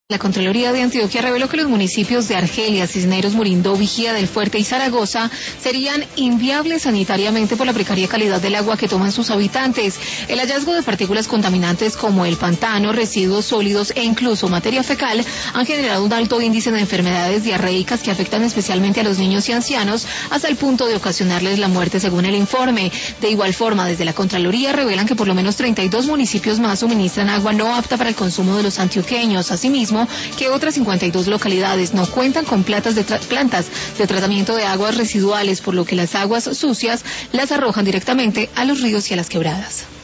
La Contraloría de Antioquia reveló que los municipios de Argelia, Cisneros, Murindó, Vigía del Fuerte y Zaragoza serían inviables sanitariamente por la precaria calidad del agua que toman sus habitantes. El hallazgo de partículas contaminantes como el pantano, residuos sólidos e incluso materia fecal han generado un alto índice de enfermedades diarreicas que afectan especialmente a los niños y ancianos hasta el punto de ocasionarles la muerte, según el informe. De igual forma, desde la Contraloría revelan que por lo menos 32 municipios más suministran agua no apta para el consumo de los antioqueños. Asimismo, que otras 52 localidades no cuentan con plantas de tratamiento de aguas residuales, por lo que las aguas sucias las arrojan directamente a los ríos y a las quebradas.